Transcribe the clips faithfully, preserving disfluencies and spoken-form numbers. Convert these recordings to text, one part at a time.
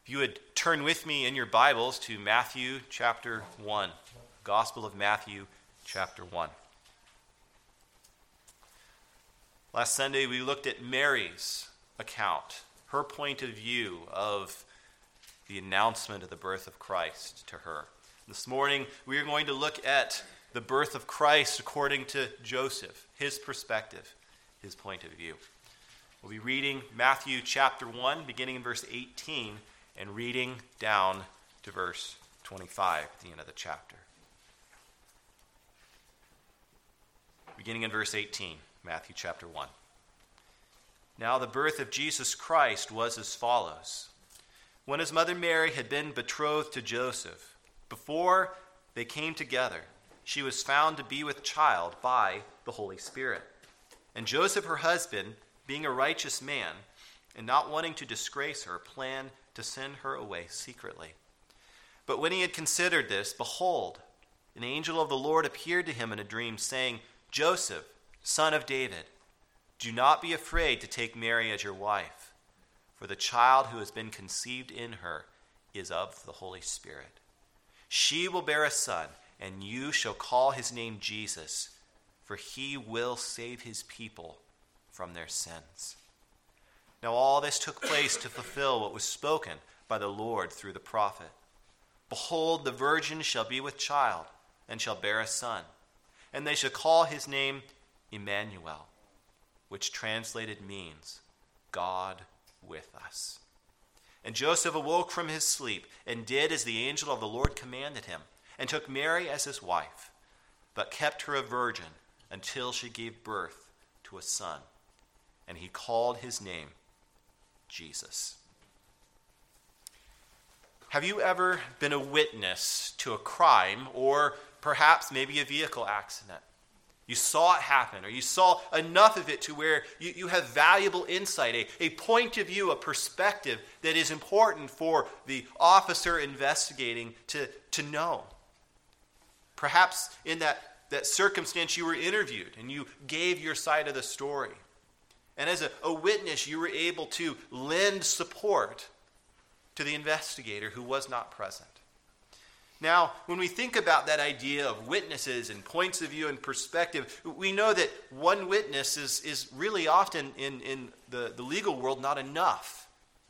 If you would turn with me in your Bibles to Matthew chapter one, Gospel of Matthew chapter one. Last Sunday we looked at Mary's account, her point of view of the announcement of the birth of Christ to her. This morning we are going to look at the birth of Christ according to Joseph, his perspective, his point of view. We'll be reading Matthew chapter one, beginning in verse eighteen, and reading down to verse twenty-five at the end of the chapter. Beginning in verse eighteen, Matthew chapter one. Now the birth of Jesus Christ was as follows. When his mother Mary had been betrothed to Joseph, before they came together, she was found to be with child by the Holy Spirit. And Joseph, her husband, being a righteous man, and not wanting to disgrace her, planned to send her away secretly. But when he had considered this, behold, an angel of the Lord appeared to him in a dream, saying, Joseph, son of David, do not be afraid to take Mary as your wife, for the child who has been conceived in her is of the Holy Spirit. She will bear a son, and you shall call his name Jesus, for he will save his people from their sins. Now all this took place to fulfill what was spoken by the Lord through the prophet. Behold, the virgin shall be with child, and shall bear a son, and they shall call his name Emmanuel, which translated means God with us. And Joseph awoke from his sleep, and did as the angel of the Lord commanded him, and took Mary as his wife, but kept her a virgin until she gave birth to a son, and he called his name Jesus. Have you ever been a witness to a crime or perhaps maybe a vehicle accident? You saw it happen, or you saw enough of it to where you, you have valuable insight, a, a point of view, a perspective that is important for the officer investigating to, to know. Perhaps in that, that circumstance you were interviewed and you gave your side of the story. And as a, a witness, you were able to lend support to the investigator who was not present. Now, when we think about that idea of witnesses and points of view and perspective, we know that one witness is, is really often in, in the, the legal world not enough.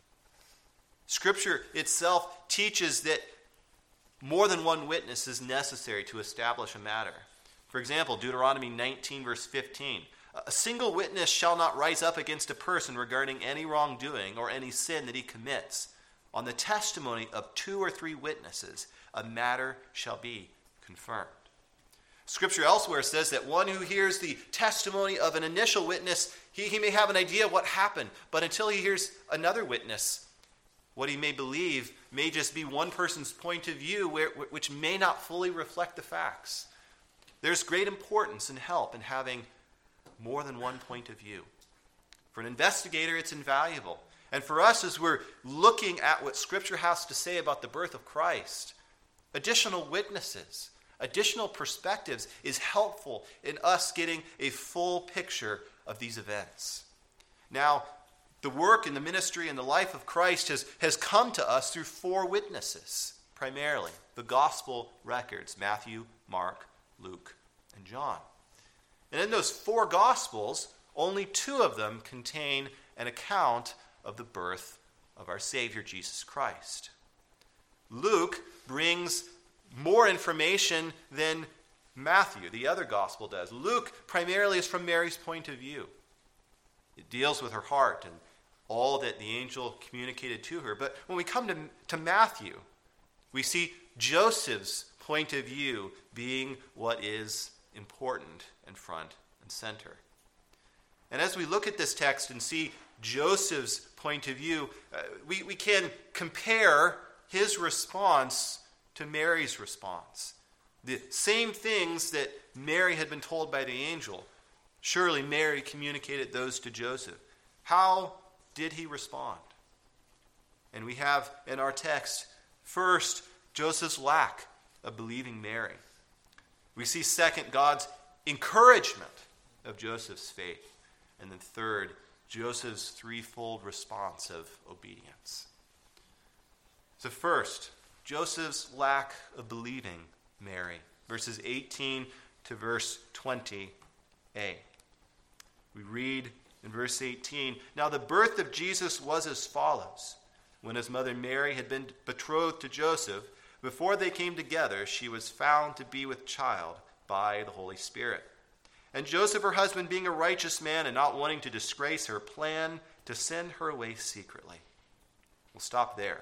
Scripture itself teaches that more than one witness is necessary to establish a matter. For example, Deuteronomy nineteen, verse fifteen. A single witness shall not rise up against a person regarding any wrongdoing or any sin that he commits. On the testimony of two or three witnesses, a matter shall be confirmed. Scripture elsewhere says that one who hears the testimony of an initial witness, he, he may have an idea of what happened, but until he hears another witness, what he may believe may just be one person's point of view, where, which may not fully reflect the facts. There's great importance and help in having more than one point of view. For an investigator, it's invaluable. And for us, as we're looking at what Scripture has to say about the birth of Christ, additional witnesses, additional perspectives is helpful in us getting a full picture of these events. Now, the work and the ministry and the life of Christ has, has come to us through four witnesses, primarily. The gospel records, Matthew, Mark, Luke, and John. And in those four Gospels, only two of them contain an account of the birth of our Savior, Jesus Christ. Luke brings more information than Matthew, the other Gospel, does. Luke primarily is from Mary's point of view. It deals with her heart and all that the angel communicated to her. But when we come to, to Matthew, we see Joseph's point of view being what is important and front and center. And as we look at this text and see Joseph's point of view, uh, we, we can compare his response to Mary's response. The same things that Mary had been told by the angel, surely Mary communicated those to Joseph. How did he respond? And we have in our text, first, Joseph's lack of believing Mary. We see second, God's encouragement of Joseph's faith. And then third, Joseph's threefold response of obedience. So first, Joseph's lack of believing Mary. Verses eighteen to verse twenty a. We read in verse eighteen, "Now the birth of Jesus was as follows. When his mother Mary had been betrothed to Joseph, before they came together, she was found to be with child by the Holy Spirit. And Joseph, her husband, being a righteous man and not wanting to disgrace her, planned to send her away secretly." We'll stop there.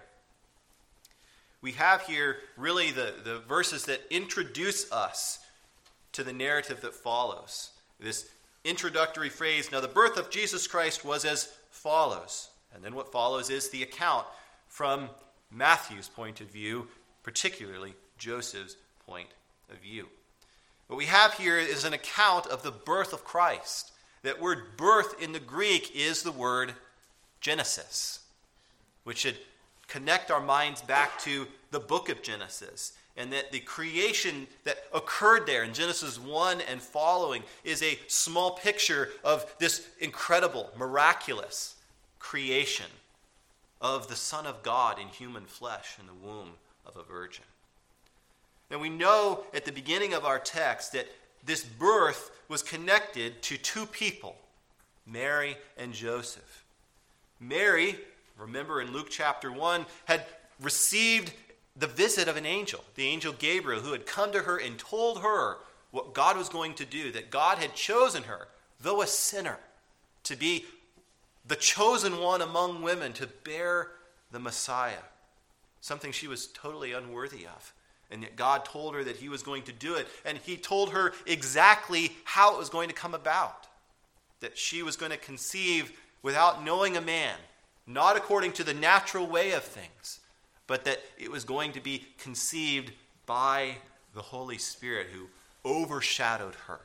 We have here really the, the verses that introduce us to the narrative that follows. This introductory phrase, "Now the birth of Jesus Christ was as follows." And then what follows is the account from Matthew's point of view, particularly Joseph's point of view. What we have here is an account of the birth of Christ. That word birth in the Greek is the word Genesis, which should connect our minds back to the book of Genesis. And that the creation that occurred there in Genesis one and following is a small picture of this incredible, miraculous creation of the Son of God in human flesh in the womb of a virgin. And we know at the beginning of our text that this birth was connected to two people, Mary and Joseph. Mary, remember in Luke chapter one, had received the visit of an angel, the angel Gabriel, who had come to her and told her what God was going to do, that God had chosen her, though a sinner, to be the chosen one among women to bear the Messiah, something she was totally unworthy of. And yet God told her that he was going to do it. And he told her exactly how it was going to come about. That she was going to conceive without knowing a man, not according to the natural way of things, but that it was going to be conceived by the Holy Spirit who overshadowed her.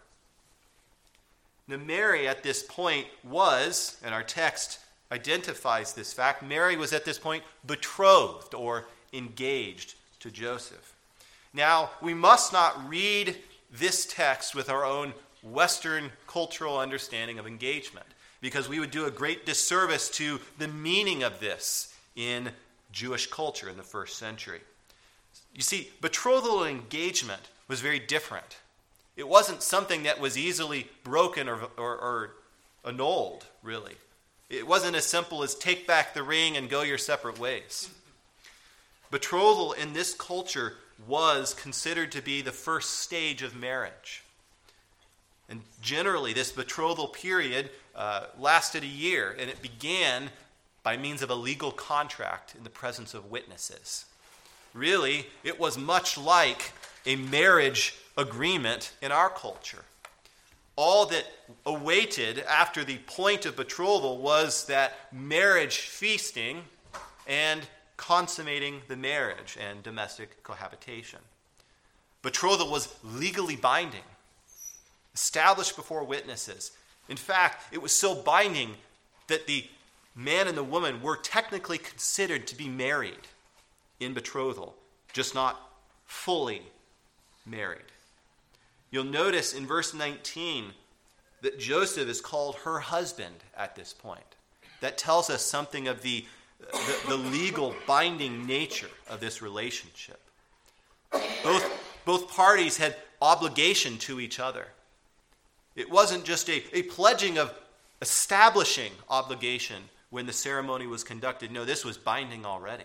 Now Mary at this point was, and our text identifies this fact, Mary was at this point betrothed or engaged to Joseph. Now, we must not read this text with our own Western cultural understanding of engagement, because we would do a great disservice to the meaning of this in Jewish culture in the first century. You see, betrothal and engagement was very different. It wasn't something that was easily broken or, or, or annulled, really. It wasn't as simple as take back the ring and go your separate ways. Betrothal in this culture was considered to be the first stage of marriage. And generally, this betrothal period uh, lasted a year, and it began by means of a legal contract in the presence of witnesses. Really, it was much like a marriage agreement in our culture. All that awaited after the point of betrothal was that marriage feasting and consummating the marriage and domestic cohabitation. Betrothal was legally binding, established before witnesses. In fact, it was so binding that the man and the woman were technically considered to be married in betrothal, just not fully married. You'll notice in verse nineteen that Joseph is called her husband at this point. That tells us something of the, the, the legal binding nature of this relationship. Both, both parties had obligation to each other. It wasn't just a, a pledging of establishing obligation when the ceremony was conducted. No, this was binding already.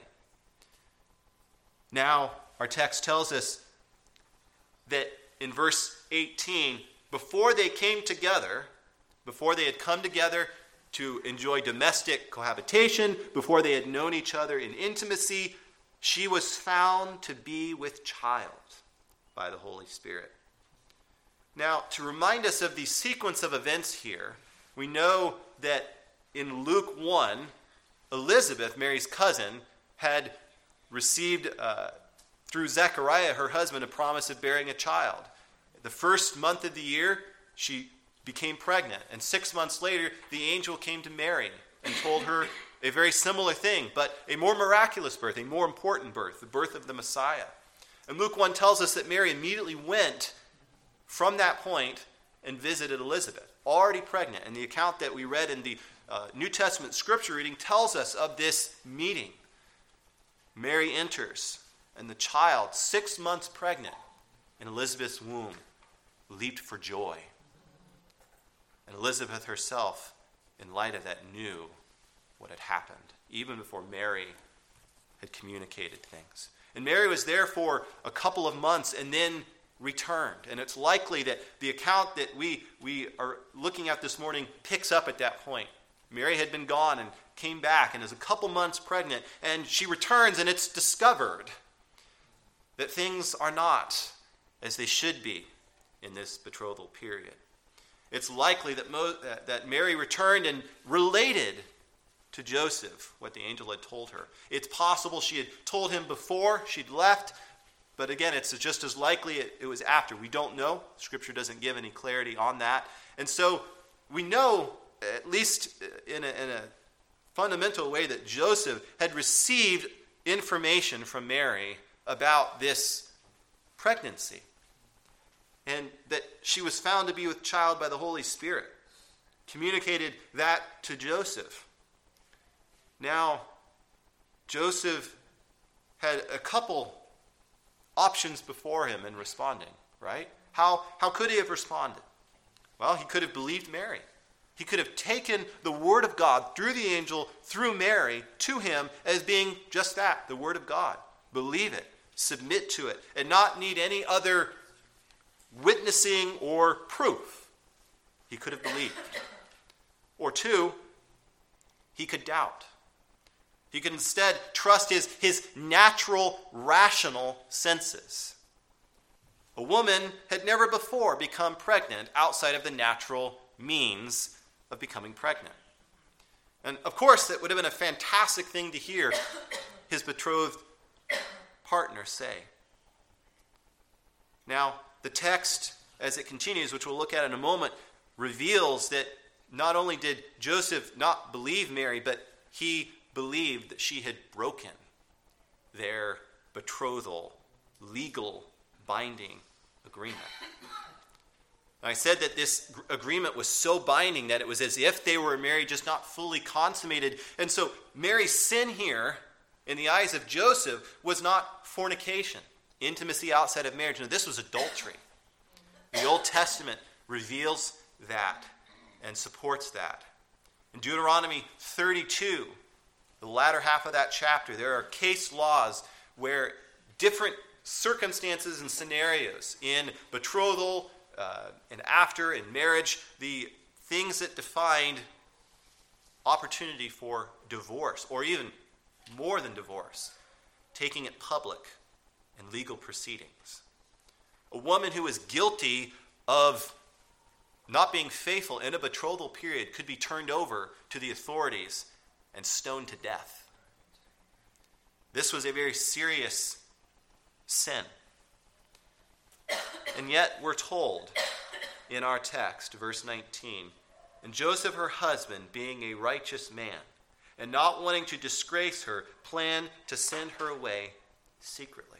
Now, our text tells us that in verse eighteen, before they came together, before they had come together to enjoy domestic cohabitation, before they had known each other in intimacy, she was found to be with child by the Holy Spirit. Now, to remind us of the sequence of events here, we know that in Luke one, Elizabeth, Mary's cousin, had received uh, through Zechariah, her husband, a promise of bearing a child. The first month of the year, she became pregnant. And six months later, the angel came to Mary and told her a very similar thing, but a more miraculous birth, a more important birth, the birth of the Messiah. And Luke one tells us that Mary immediately went from that point and visited Elizabeth, already pregnant. And the account that we read in the uh, New Testament scripture reading tells us of this meeting. Mary enters, and the child, six months pregnant, in Elizabeth's womb, leaped for joy. And Elizabeth herself, in light of that, knew what had happened, even before Mary had communicated things. And Mary was there for a couple of months and then returned. And it's likely that the account that we, we are looking at this morning picks up at that point. Mary had been gone and came back and is a couple months pregnant, and she returns, and it's discovered that things are not as they should be in this betrothal period. It's likely that, Mo- that Mary returned and related to Joseph what the angel had told her. It's possible she had told him before she'd left, but again, it's just as likely it, it was after. We don't know. Scripture doesn't give any clarity on that. And so we know, at least in a, in a fundamental way, that Joseph had received information from Mary about this pregnancy, and that she was found to be with child by the Holy Spirit. Communicated that to Joseph. Now, Joseph had a couple options before him in responding, right? How, how could he have responded? Well, he could have believed Mary. He could have taken the word of God through the angel, through Mary, to him as being just that, the word of God. Believe it, submit to it, and not need any other witnessing or proof. He could have believed. Or two, he could doubt. He could instead trust his, his natural, rational senses. A woman had never before become pregnant outside of the natural means of becoming pregnant. And of course, it would have been a fantastic thing to hear his betrothed partner say. Now, the text, as it continues, which we'll look at in a moment, reveals that not only did Joseph not believe Mary, but he believed that she had broken their betrothal, legal, binding agreement. I said that this agreement was so binding that it was as if they were married, just not fully consummated. And so Mary's sin here, in the eyes of Joseph, was not fornication, intimacy outside of marriage. No, this was adultery. The Old Testament reveals that and supports that. In Deuteronomy thirty-two, the latter half of that chapter, there are case laws where different circumstances and scenarios in betrothal uh, and after, in marriage, the things that defined opportunity for divorce, or even more than divorce, taking it public in legal proceedings. A woman who is guilty of not being faithful in a betrothal period could be turned over to the authorities and stoned to death. This was a very serious sin. And yet we're told in our text, verse nineteen, and Joseph, her husband, being a righteous man, and not wanting to disgrace her, planned to send her away secretly.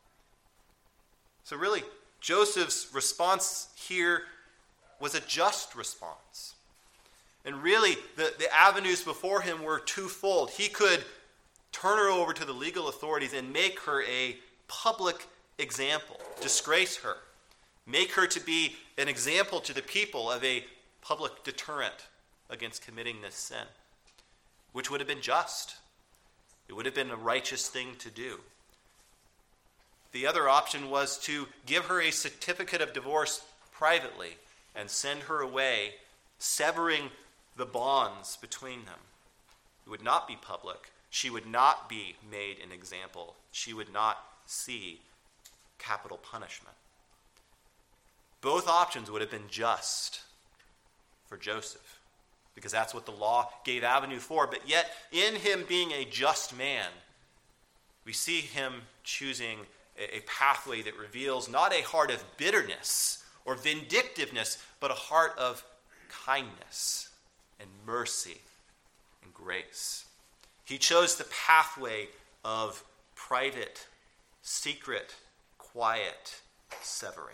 So really, Joseph's response here was a just response. And really, the, the avenues before him were twofold. He could turn her over to the legal authorities and make her a public example, disgrace her, make her to be an example to the people of a public deterrent against committing this sin, which would have been just. It would have been a righteous thing to do. The other option was to give her a certificate of divorce privately and send her away, severing the bonds between them. It would not be public. She would not be made an example. She would not see capital punishment. Both options would have been just for Joseph, because that's what the law gave avenue for. But yet, in him being a just man, we see him choosing a pathway that reveals not a heart of bitterness or vindictiveness, but a heart of kindness and mercy and grace. He chose the pathway of private, secret, quiet severing.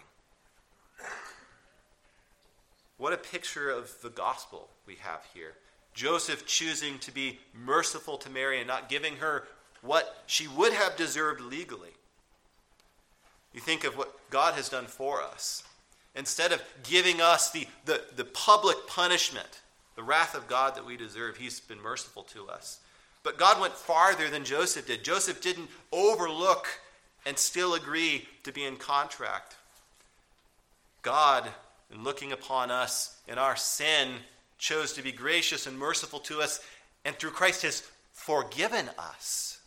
What a picture of the gospel we have here. Joseph choosing to be merciful to Mary and not giving her what she would have deserved legally. You think of what God has done for us. Instead of giving us the, the, the public punishment, the wrath of God that we deserve, he's been merciful to us. But God went farther than Joseph did. Joseph didn't overlook and still agree to be in contract. God, in looking upon us in our sin, chose to be gracious and merciful to us, and through Christ has forgiven us,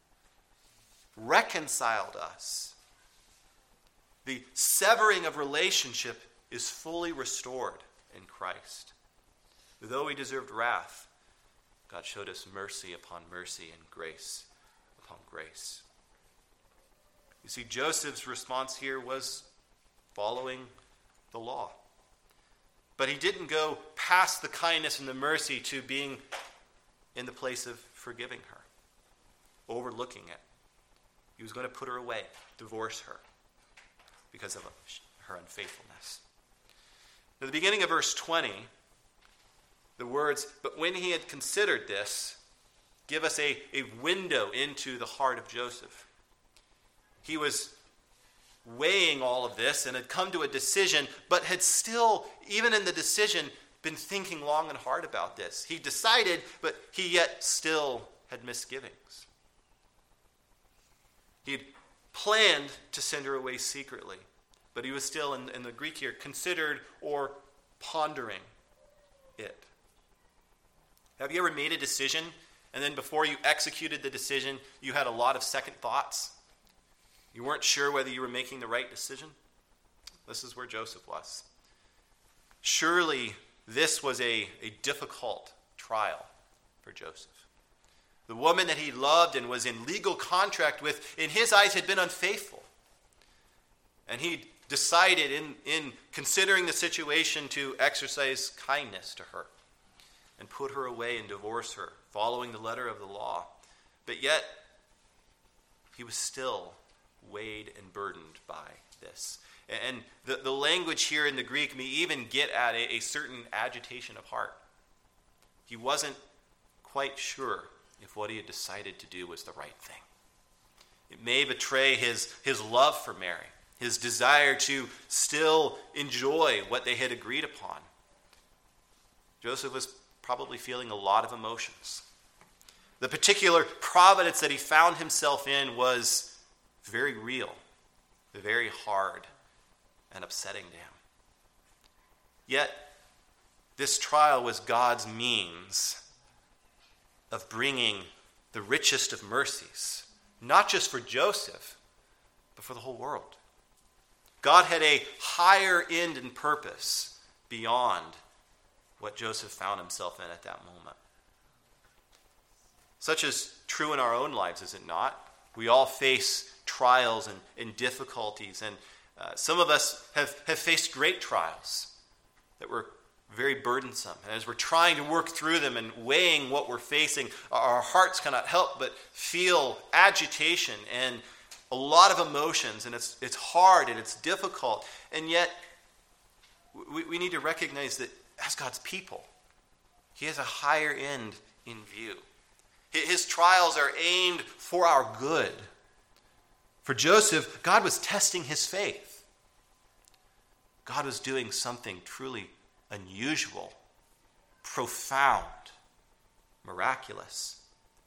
reconciled us. The severing of relationship is fully restored in Christ. Though we deserved wrath, God showed us mercy upon mercy and grace upon grace. You see, Joseph's response here was following the law. But he didn't go past the kindness and the mercy to being in the place of forgiving her, overlooking it. He was going to put her away, divorce her, because of her unfaithfulness. At the beginning of verse twenty, the words, "But when he had considered this," give us a, a window into the heart of Joseph. He was weighing all of this and had come to a decision, but had still, even in the decision, been thinking long and hard about this. He decided, but he yet still had misgivings. He had planned to send her away secretly, but he was still, in, in the Greek here, considered or pondering it. Have you ever made a decision, and then before you executed the decision, you had a lot of second thoughts? You weren't sure whether you were making the right decision? This is where Joseph was. Surely this was a, a difficult trial for Joseph. The woman that he loved and was in legal contract with, in his eyes, had been unfaithful. And he decided, in, in considering the situation, to exercise kindness to her and put her away and divorce her, following the letter of the law. But yet, he was still weighed and burdened by this. And the, the language here in the Greek may even get at a, a certain agitation of heart. He wasn't quite sure if what he had decided to do was the right thing. It may betray his, his love for Mary, his desire to still enjoy what they had agreed upon. Joseph was probably feeling a lot of emotions. The particular providence that he found himself in was very real, very hard, and upsetting to him. Yet, this trial was God's means of bringing the richest of mercies, not just for Joseph, but for the whole world. God had a higher end and purpose beyond what Joseph found himself in at that moment. Such is true in our own lives, is it not? We all face trials and, and difficulties, and uh, some of us have, have faced great trials that were very burdensome. And as we're trying to work through them and weighing what we're facing, our hearts cannot help but feel agitation and a lot of emotions, and it's it's hard and it's difficult. And yet, we, we need to recognize that as God's people, he has a higher end in view. His trials are aimed for our good. For Joseph, God was testing his faith. God was doing something truly unusual, profound, miraculous,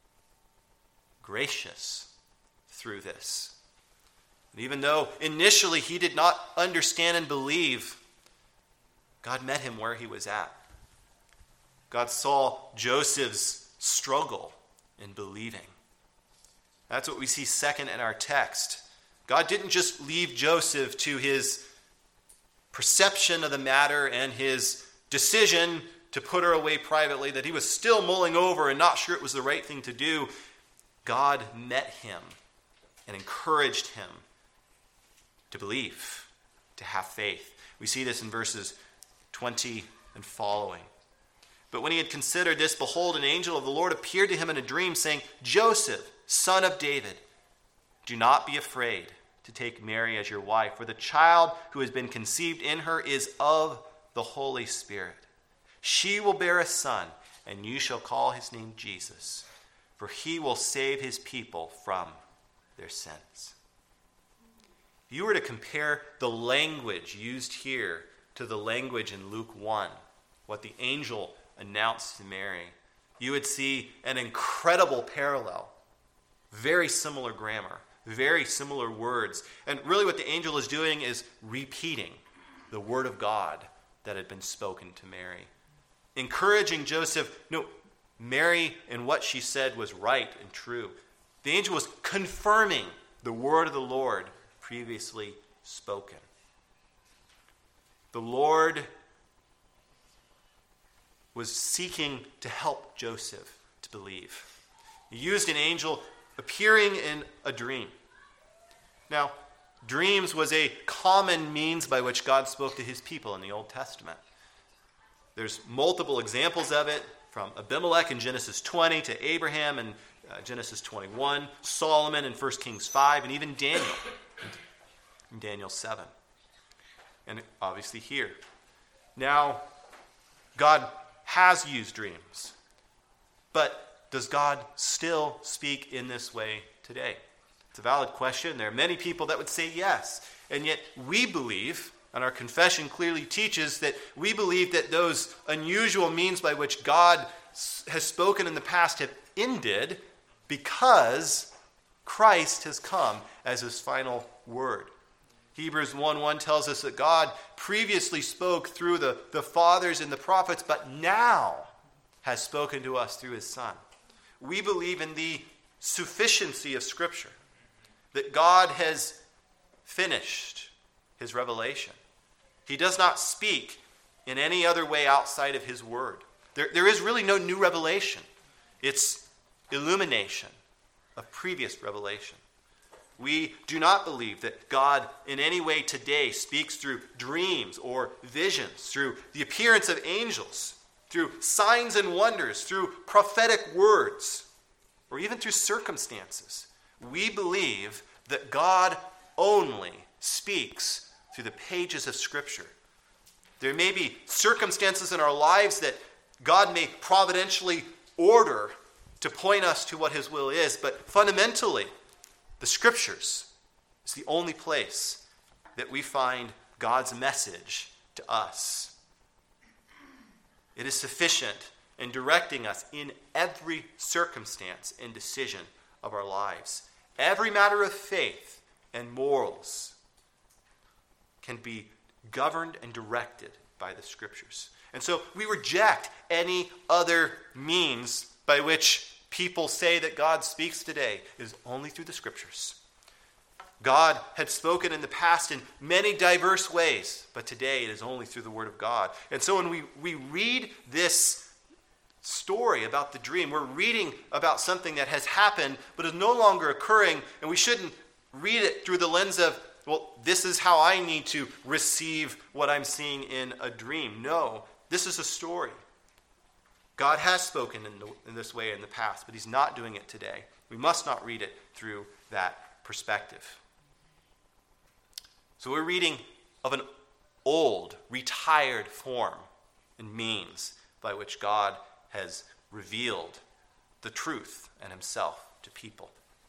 gracious through this. And even though initially he did not understand and believe, God met him where he was at. God saw Joseph's struggle in believing. That's what we see second in our text. God didn't just leave Joseph to his perception of the matter and his decision to put her away privately, that he was still mulling over and not sure it was the right thing to do. God met him and encouraged him to believe, to have faith. We see this in verses twenty and following. But when he had considered this, behold, an angel of the Lord appeared to him in a dream, saying, Joseph, son of David, do not be afraid to take Mary as your wife, for the child who has been conceived in her is of the Holy Spirit. She will bear a son, and you shall call his name Jesus, for he will save his people from their sins. If you were to compare the language used here to the language in Luke one, what the angel announced to Mary, you would see an incredible parallel. Very similar grammar, very similar words. And really what the angel is doing is repeating the word of God that had been spoken to Mary. Encouraging Joseph, no, Mary and what she said was right and true. The angel was confirming the word of the Lord previously spoken. The Lord was seeking to help Joseph to believe. He used an angel appearing in a dream. Now, dreams was a common means by which God spoke to his people in the Old Testament. There's multiple examples of it, from Abimelech in Genesis twenty to Abraham in uh, Genesis twenty-one, Solomon in First Kings five, and even Daniel in Daniel seven. And obviously here. Now, God has used dreams. But does God still speak in this way today? It's a valid question. There are many people that would say yes. And yet we believe, and our confession clearly teaches, that we believe that those unusual means by which God has spoken in the past have ended because Christ has come as his final word. Hebrews one one tells us that God previously spoke through the, the fathers and the prophets, but now has spoken to us through his Son. We believe in the sufficiency of Scripture, that God has finished his revelation. He does not speak in any other way outside of his word. There, there is really no new revelation. It's illumination of previous revelation. We do not believe that God in any way today speaks through dreams or visions, through the appearance of angels, through signs and wonders, through prophetic words, or even through circumstances. We believe that God only speaks through the pages of Scripture. There may be circumstances in our lives that God may providentially order to point us to what his will is, but fundamentally, the Scriptures is the only place that we find God's message to us. It is sufficient in directing us in every circumstance and decision of our lives. Every matter of faith and morals can be governed and directed by the Scriptures. And so we reject any other means by which people say that God speaks today. It is only through the Scriptures. God had spoken in the past in many diverse ways, but today it is only through the Word of God. And so when we, we read this story about the dream, we're reading about something that has happened but is no longer occurring, and we shouldn't read it through the lens of, well, this is how I need to receive what I'm seeing in a dream. No, this is a story. God has spoken in, the, in this way in the past, but he's not doing it today. We must not read it through that perspective. So we're reading of an old, retired form and means by which God has revealed the truth and himself to people.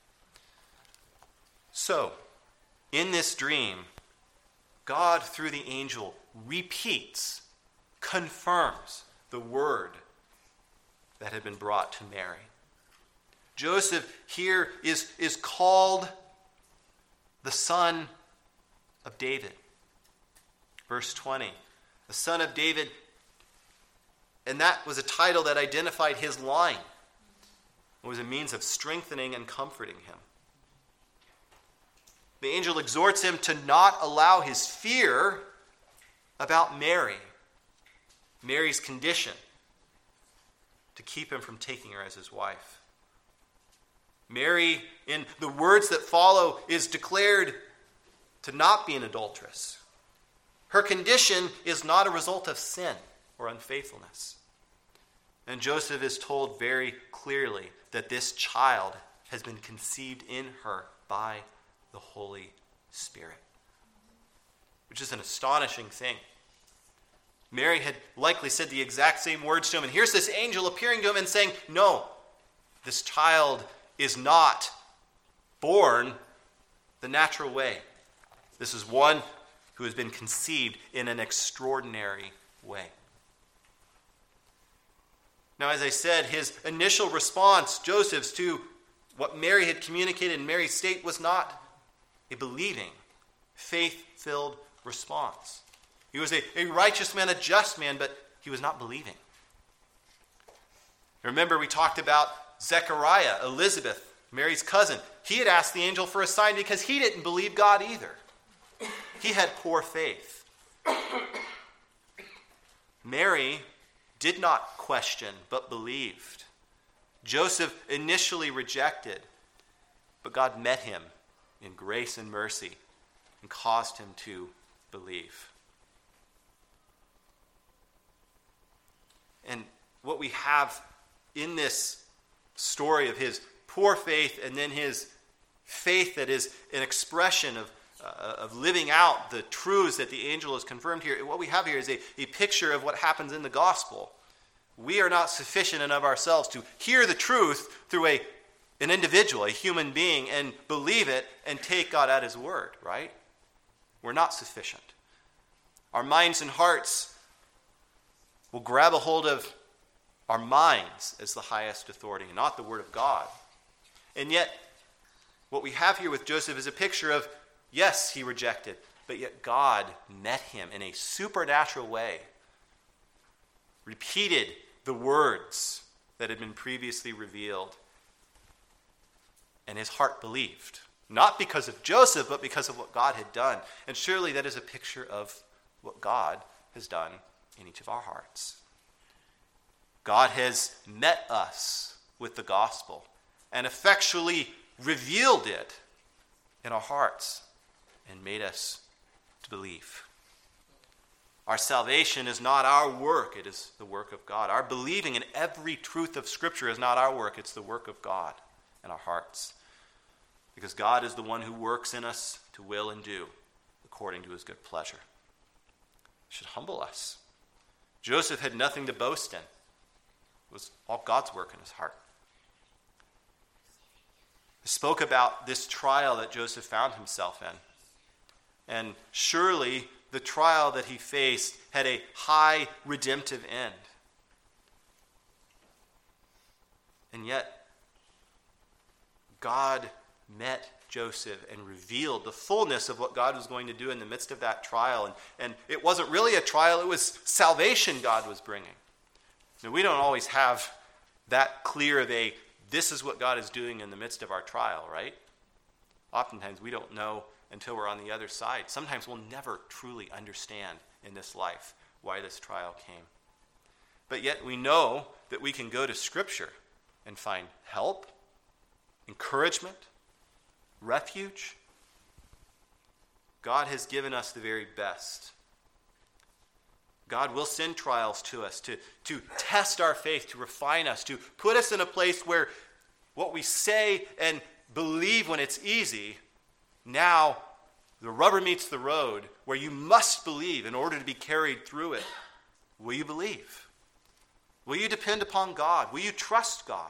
So, in this dream, God, through the angel, repeats, confirms the word that had been brought to Mary. Joseph here is, is called the son of David. Verse twenty, the son of David, and that was a title that identified his line. It was a means of strengthening and comforting him. The angel exhorts him to not allow his fear about Mary, Mary's condition, to keep him from taking her as his wife. Mary, in the words that follow, is declared to not be an adulteress. Her condition is not a result of sin or unfaithfulness. And Joseph is told very clearly that this child has been conceived in her by the Holy Spirit, which is an astonishing thing. Mary had likely said the exact same words to him, and here's this angel appearing to him and saying, no, This child is not born the natural way. This is one who has been conceived in an extraordinary way. Now, as I said, his initial response, Joseph's, to what Mary had communicated in Mary's state was not a believing, faith-filled response. He was a, a righteous man, a just man, but he was not believing. Remember, we talked about Zechariah, Elizabeth, Mary's cousin. He had asked the angel for a sign because he didn't believe God either. He had poor faith. Mary did not question, but believed. Joseph initially rejected, but God met him in grace and mercy and caused him to believe. And what we have in this story of his poor faith and then his faith that is an expression of, uh, of living out the truths that the angel has confirmed here, what we have here is a, a picture of what happens in the gospel. We are not sufficient in of ourselves to hear the truth through a, an individual, a human being, and believe it and take God at his word, right? We're not sufficient. Our minds and hearts will grab a hold of our minds as the highest authority, and not the word of God. And yet, what we have here with Joseph is a picture of, yes, he rejected, but yet God met him in a supernatural way, repeated the words that had been previously revealed, and his heart believed. Not because of Joseph, but because of what God had done. And surely that is a picture of what God has done in each of our hearts. God has met us with the gospel and effectually revealed it in our hearts and made us to believe. Our salvation is not our work, it is the work of God. Our believing in every truth of Scripture is not our work, it's the work of God in our hearts. Because God is the one who works in us to will and do according to his good pleasure. It should humble us. Joseph had nothing to boast in. It was all God's work in his heart. I spoke about this trial that Joseph found himself in. And surely the trial that he faced had a high redemptive end. And yet, God met Joseph and revealed the fullness of what God was going to do in the midst of that trial. And, and it wasn't really a trial, it was salvation God was bringing. Now, we don't always have that clear of a, this is what God is doing in the midst of our trial, right? Oftentimes we don't know until we're on the other side. Sometimes we'll never truly understand in this life why this trial came. But yet we know that we can go to Scripture and find help, encouragement, refuge. God has given us the very best. God will send trials to us to, to test our faith, to refine us, to put us in a place where what we say and believe when it's easy, now the rubber meets the road, where you must believe in order to be carried through it. Will you believe? Will you depend upon God? Will you trust God?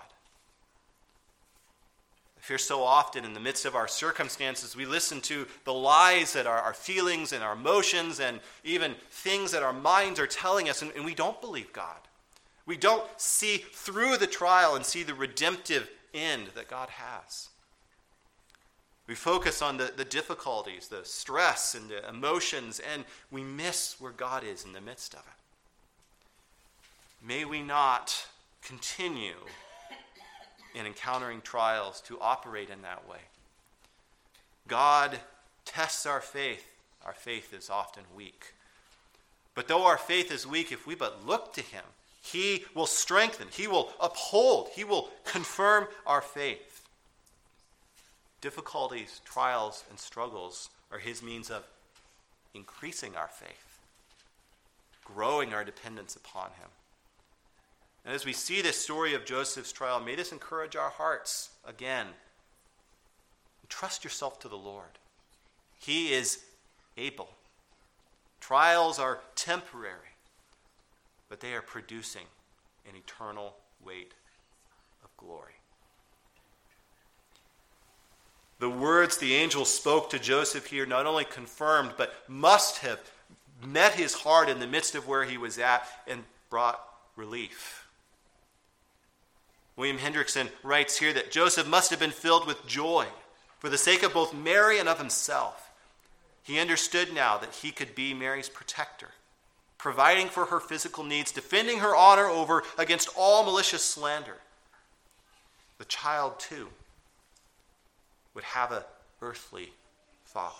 I fear so often in the midst of our circumstances, we listen to the lies that our, our feelings and our emotions and even things that our minds are telling us, and, and we don't believe God. We don't see through the trial and see the redemptive end that God has. We focus on the, the difficulties, the stress and the emotions, and we miss where God is in the midst of it. May we not continue in encountering trials to operate in that way. God tests our faith. Our faith is often weak. But though our faith is weak, if we but look to him, he will strengthen, he will uphold, he will confirm our faith. Difficulties, trials, and struggles are his means of increasing our faith, growing our dependence upon him. And as we see this story of Joseph's trial, may this encourage our hearts again. Trust yourself to the Lord. He is able. Trials are temporary, but they are producing an eternal weight of glory. The words the angel spoke to Joseph here not only confirmed, but must have met his heart in the midst of where he was at and brought relief. William Hendrickson writes here that Joseph must have been filled with joy for the sake of both Mary and of himself. He understood now that he could be Mary's protector, providing for her physical needs, defending her honor over against all malicious slander. The child, too, would have an earthly father.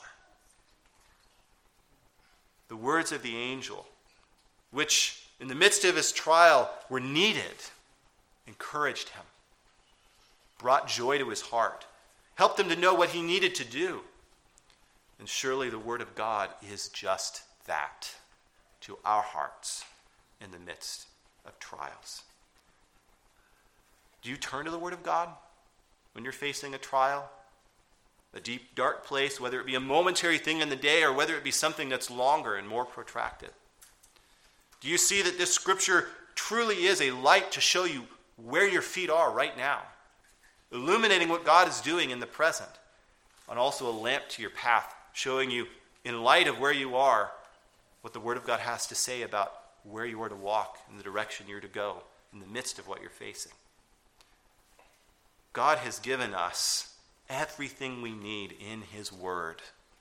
The words of the angel, which in the midst of his trial were needed, encouraged him, brought joy to his heart, helped him to know what he needed to do. And surely the word of God is just that to our hearts in the midst of trials. Do you turn to the word of God when you're facing a trial? A deep, dark place, whether it be a momentary thing in the day or whether it be something that's longer and more protracted? Do you see that this scripture truly is a light to show you where your feet are right now, illuminating what God is doing in the present, and also a lamp to your path, showing you, in light of where you are, what the Word of God has to say about where you are to walk and the direction you're to go in the midst of what you're facing? God has given us everything we need in His Word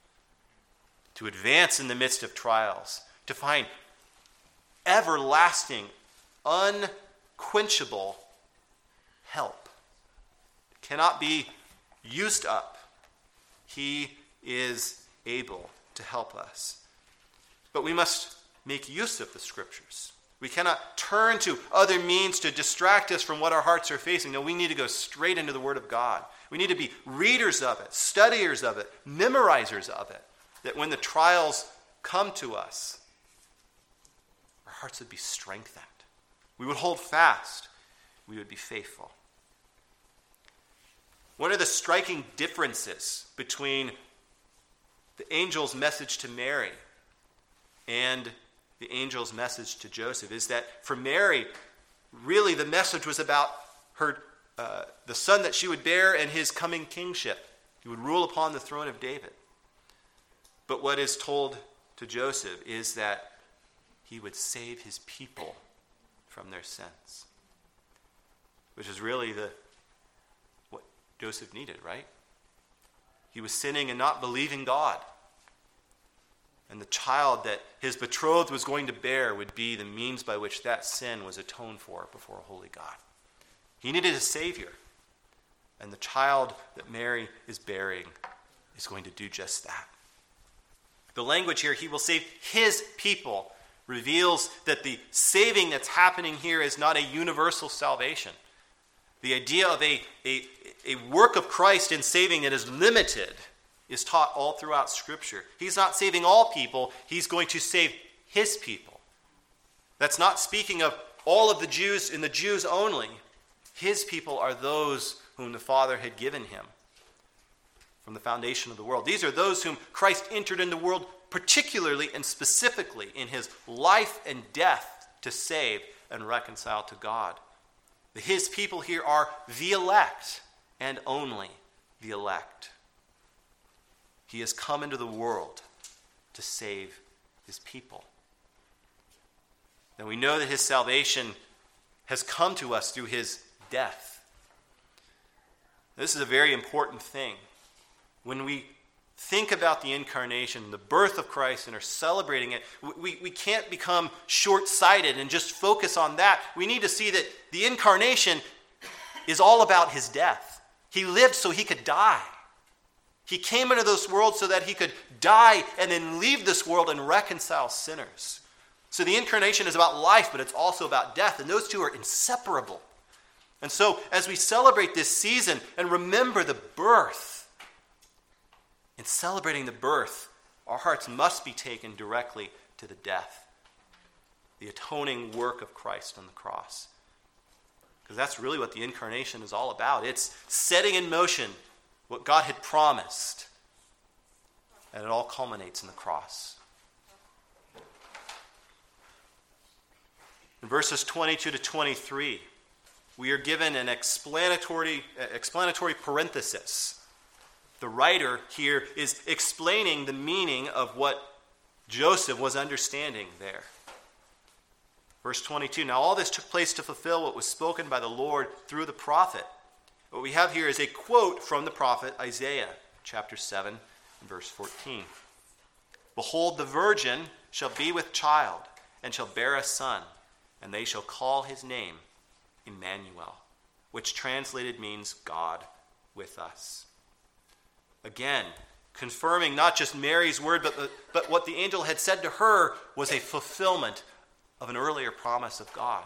to advance in the midst of trials, to find everlasting, unquenchable help. It cannot be used up. He is able to help us. But we must make use of the Scriptures. We cannot turn to other means to distract us from what our hearts are facing. No, we need to go straight into the Word of God. We need to be readers of it, studiers of it, memorizers of it, that when the trials come to us, our hearts would be strengthened. We would hold fast. We would be faithful. One of the striking differences between the angel's message to Mary and the angel's message to Joseph is that for Mary, really the message was about her, uh, the son that she would bear and his coming kingship. He would rule upon the throne of David. But what is told to Joseph is that he would save his people from their sins, which is really the what Joseph needed, right? He was sinning and not believing God. And the child that his betrothed was going to bear would be the means by which that sin was atoned for before a holy God. He needed a Savior. And the child that Mary is bearing is going to do just that. The language here, he will save his people, reveals that the saving that's happening here is not a universal salvation. The idea of a, a, a work of Christ in saving that is limited is taught all throughout Scripture. He's not saving all people. He's going to save his people. That's not speaking of all of the Jews and the Jews only. His people are those whom the Father had given him from the foundation of the world. These are those whom Christ entered in the world particularly and specifically in his life and death to save and reconcile to God. His people here are the elect and only the elect. He has come into the world to save his people. And we know that his salvation has come to us through his death. This is a very important thing. When we think about the incarnation, the birth of Christ, and are celebrating it, we, we can't become short-sighted and just focus on that. We need to see that the incarnation is all about his death. He lived so he could die. He came into this world so that he could die and then leave this world and reconcile sinners. So the incarnation is about life, but it's also about death, and those two are inseparable. And so as we celebrate this season and remember the birth, in celebrating the birth, our hearts must be taken directly to the death, the atoning work of Christ on the cross. Because that's really what the incarnation is all about. It's setting in motion what God had promised. And it all culminates in the cross. In verses twenty-two to twenty-three, we are given an explanatory, explanatory parenthesis the writer here is explaining the meaning of what Joseph was understanding there. Verse twenty-two, now all this took place to fulfill what was spoken by the Lord through the prophet. What we have here is a quote from the prophet Isaiah, chapter seven, verse fourteen. Behold, the virgin shall be with child, and shall bear a son, and they shall call his name Emmanuel, which translated means God with us. Again, confirming not just Mary's word, but, the, but what the angel had said to her was a fulfillment of an earlier promise of God.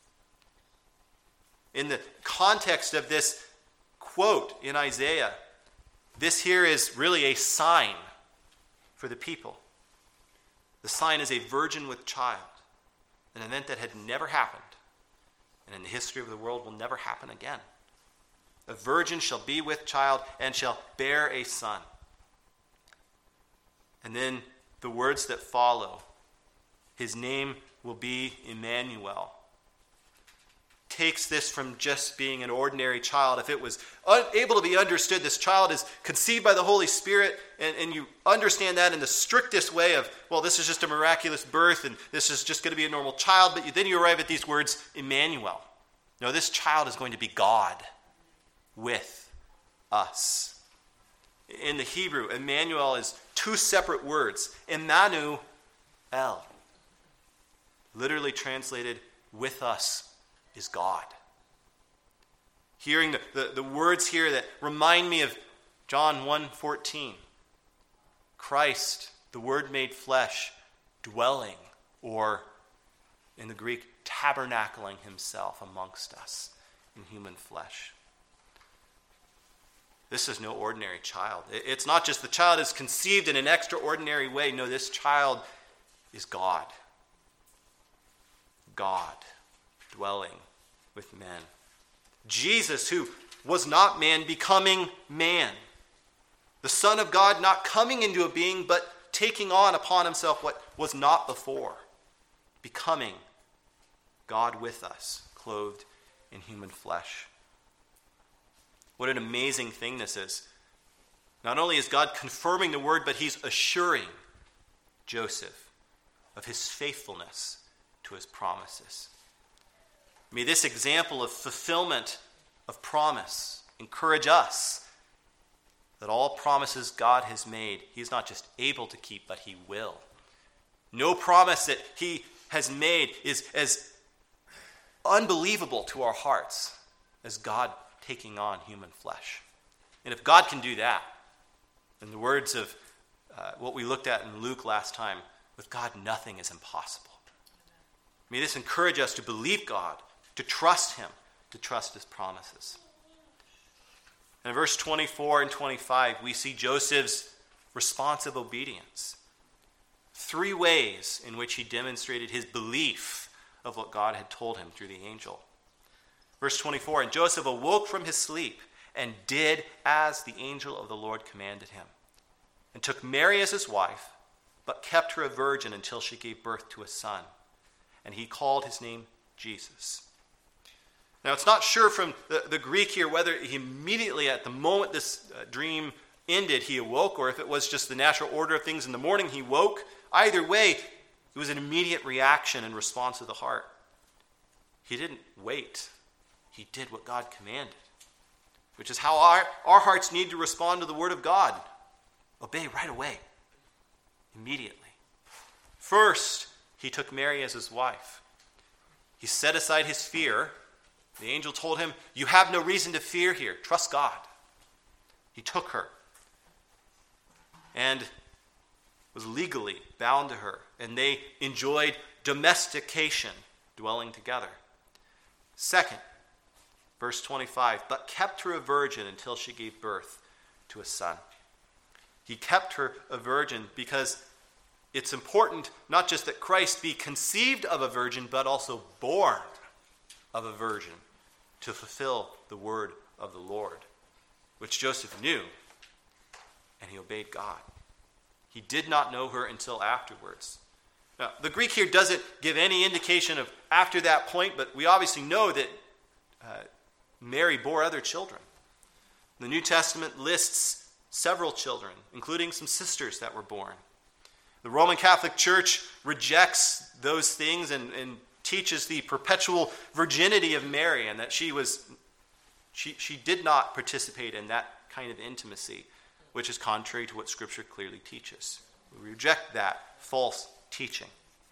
In the context of this quote in Isaiah, this here is really a sign for the people. The sign is a virgin with child, an event that had never happened, and in the history of the world will never happen again. A virgin shall be with child and shall bear a son. And then the words that follow, his name will be Emmanuel, takes this from just being an ordinary child. If it was able to be understood, this child is conceived by the Holy Spirit, and, and you understand that in the strictest way of, well, this is just a miraculous birth, and this is just going to be a normal child, but you, then you arrive at these words, Emmanuel. No, this child is going to be God with us. In the Hebrew, Emmanuel is two separate words. Emmanuel, literally translated, with us is God. Hearing the, the, the words here that remind me of John one fourteen. Christ, the Word made flesh, dwelling, or in the Greek, tabernacling himself amongst us in human flesh. This is no ordinary child. It's not just the child is conceived in an extraordinary way. No, this child is God. God dwelling with men. Jesus, who was not man, becoming man. The Son of God not coming into a being, but taking on upon himself what was not before. Becoming God with us, clothed in human flesh. What an amazing thing this is. Not only is God confirming the word, but he's assuring Joseph of his faithfulness to his promises. May this example of fulfillment of promise encourage us that all promises God has made, he's not just able to keep, but he will. No promise that he has made is as unbelievable to our hearts as God taking on human flesh. And if God can do that, in the words of uh, what we looked at in Luke last time, with God nothing is impossible. May this encourage us to believe God, to trust him, to trust his promises. In verse twenty-four and twenty-five, we see Joseph's responsive obedience. Three ways in which he demonstrated his belief of what God had told him through the angel. Verse twenty-four, and Joseph awoke from his sleep and did as the angel of the Lord commanded him, and took Mary as his wife, but kept her a virgin until she gave birth to a son, and he called his name Jesus. Now, it's not sure from the, the Greek here whether he immediately, at the moment this uh, dream ended, he awoke, or if it was just the natural order of things in the morning, he woke. Either way, it was an immediate reaction and response of the heart. He didn't wait. He did what God commanded, which is how our, our hearts need to respond to the word of God. Obey right away, immediately. First, he took Mary as his wife. He set aside his fear. The angel told him, you have no reason to fear here. Trust God. He took her and was legally bound to her, and they enjoyed domestication, dwelling together. Second, verse twenty-five, but kept her a virgin until she gave birth to a son. He kept her a virgin because it's important not just that Christ be conceived of a virgin, but also born of a virgin to fulfill the word of the Lord, which Joseph knew, and he obeyed God. He did not know her until afterwards. Now, the Greek here doesn't give any indication of after that point, but we obviously know that uh, Mary bore other children. The New Testament lists several children, including some sisters that were born. The Roman Catholic Church rejects those things and, and teaches the perpetual virginity of Mary, and that she was she, she did not participate in that kind of intimacy, which is contrary to what Scripture clearly teaches. We reject that false teaching.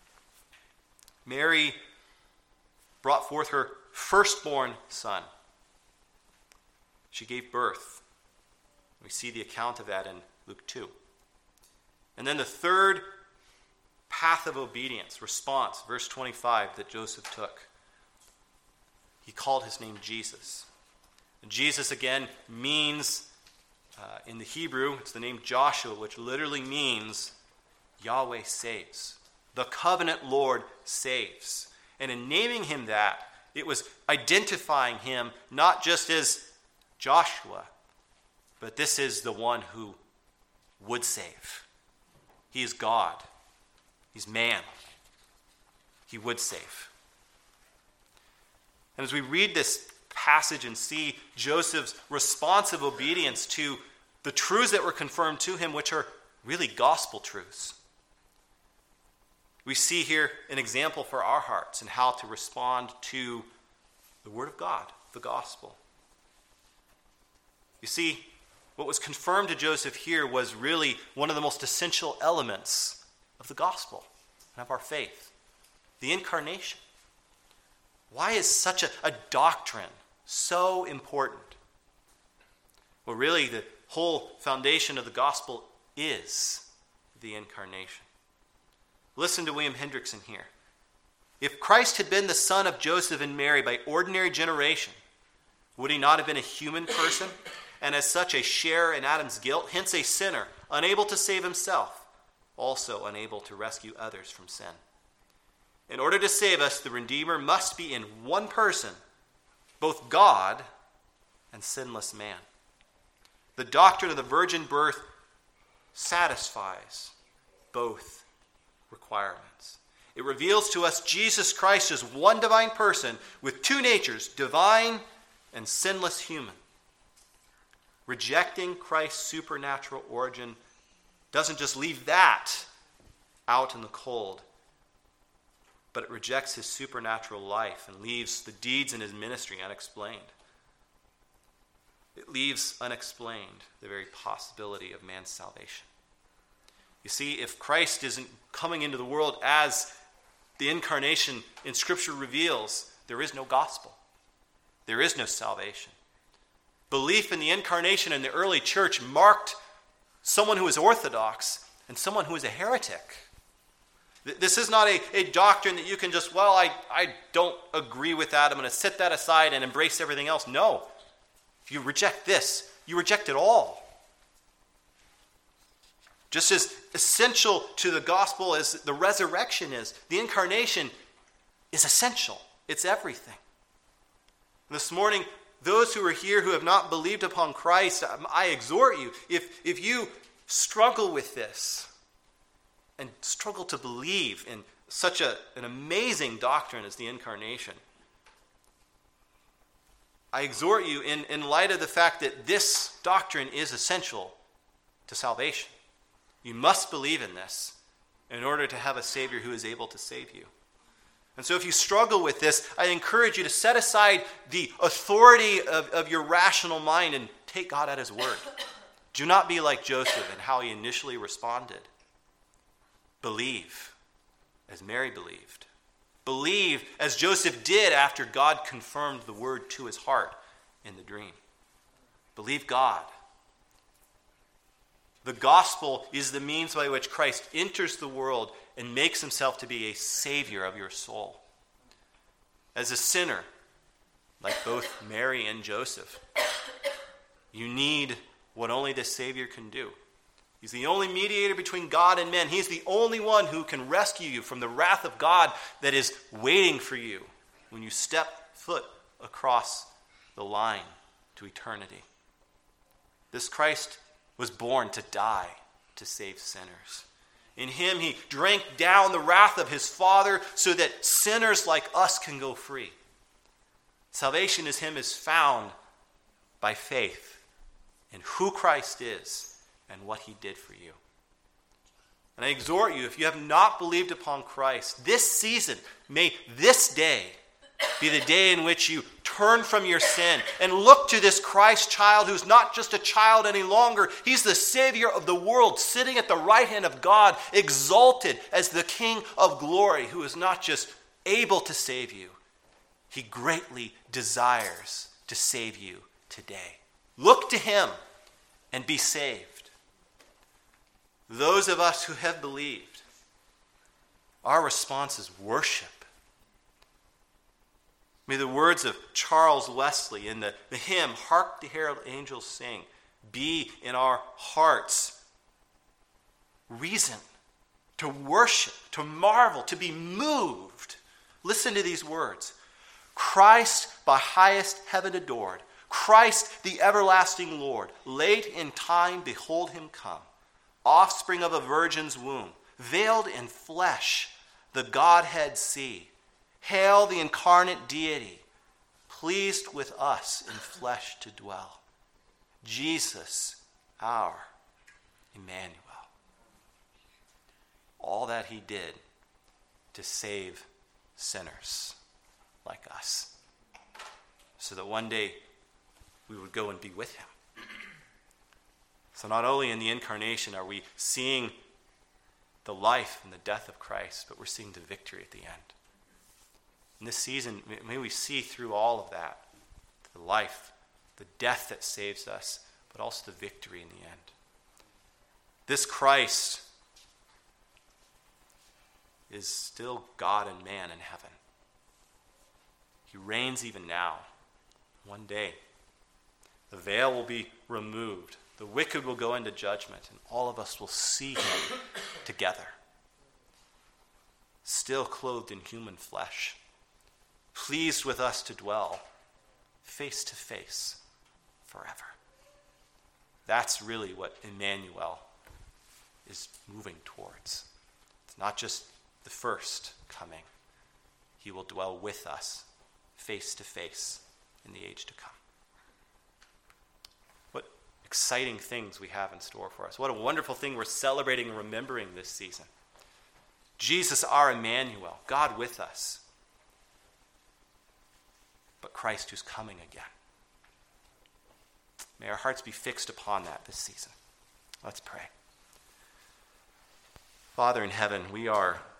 Mary brought forth her firstborn son. She gave birth. We see the account of that in Luke two. And then the third path of obedience, response, verse twenty-five, that Joseph took. He called his name Jesus. And Jesus, again, means, uh, in the Hebrew, it's the name Joshua, which literally means Yahweh saves. The covenant Lord saves. And in naming him that, it was identifying him not just as Joshua, but this is the one who would save. He is God. He's man. He would save. And as we read this passage and see Joseph's responsive obedience to the truths that were confirmed to him, which are really gospel truths, we see here an example for our hearts and how to respond to the Word of God, the gospel. You see, what was confirmed to Joseph here was really one of the most essential elements of the gospel and of our faith, the incarnation. Why is such a, a doctrine so important? Well, really, the whole foundation of the gospel is the incarnation. Listen to William Hendrickson here. If Christ had been the son of Joseph and Mary by ordinary generation, would he not have been a human person, and as such a share in Adam's guilt, hence a sinner, unable to save himself, also unable to rescue others from sin? In order to save us, the Redeemer must be in one person, both God and sinless man. The doctrine of the virgin birth satisfies both requirements. It reveals to us Jesus Christ as one divine person with two natures, divine and sinless human. Rejecting Christ's supernatural origin doesn't just leave that out in the cold, but it rejects his supernatural life and leaves the deeds in his ministry unexplained. It leaves unexplained the very possibility of man's salvation. You see, if Christ isn't coming into the world as the incarnation in Scripture reveals, there is no gospel. There is no salvation. Belief in the incarnation in the early church marked someone who is orthodox and someone who is a heretic. This is not a, a doctrine that you can just, well, I, I don't agree with that. I'm going to set that aside and embrace everything else. No. If you reject this, you reject it all. Just as essential to the gospel as the resurrection is, the incarnation is essential. It's everything. This morning, those who are here who have not believed upon Christ, I exhort you, if, if you struggle with this and struggle to believe in such a, an amazing doctrine as the incarnation, I exhort you in, in light of the fact that this doctrine is essential to salvation. You must believe in this in order to have a Savior who is able to save you. And so if you struggle with this, I encourage you to set aside the authority of, of your rational mind and take God at his word. Do not be like Joseph and how he initially responded. Believe as Mary believed. Believe as Joseph did after God confirmed the word to his heart in the dream. Believe God. The gospel is the means by which Christ enters the world and makes himself to be a savior of your soul. As a sinner, like both Mary and Joseph, you need what only the Savior can do. He's the only mediator between God and men. He's the only one who can rescue you from the wrath of God that is waiting for you when you step foot across the line to eternity. This Christ was born to die to save sinners. In him, he drank down the wrath of his Father so that sinners like us can go free. Salvation in him is found by faith in who Christ is and what he did for you. And I exhort you, if you have not believed upon Christ, this season, may this day be the day in which you turn from your sin and look to this Christ child who's not just a child any longer. He's the Savior of the world, sitting at the right hand of God, exalted as the King of glory, who is not just able to save you. He greatly desires to save you today. Look to him and be saved. Those of us who have believed, our response is worship. May the words of Charles Wesley in the, the hymn, Hark the Herald Angels Sing, be in our hearts reason to worship, to marvel, to be moved. Listen to these words. Christ by highest heaven adored, Christ the everlasting Lord, late in time behold him come, offspring of a virgin's womb, veiled in flesh, the Godhead see. Hail the incarnate deity, pleased with us in flesh to dwell. Jesus, our Emmanuel. All that he did to save sinners like us, so that one day we would go and be with him. So not only in the incarnation are we seeing the life and the death of Christ, but we're seeing the victory at the end. In this season, may we see through all of that, the life, the death that saves us, but also the victory in the end. This Christ is still God and man in heaven. He reigns even now. One day, the veil will be removed. The wicked will go into judgment, and all of us will see him together, still clothed in human flesh, pleased with us to dwell face to face forever. That's really what Emmanuel is moving towards. It's not just the first coming. He will dwell with us face to face in the age to come. What exciting things we have in store for us. What a wonderful thing we're celebrating and remembering this season. Jesus, our Emmanuel, God with us. But Christ who's coming again. May our hearts be fixed upon that this season. Let's pray. Father in heaven, we are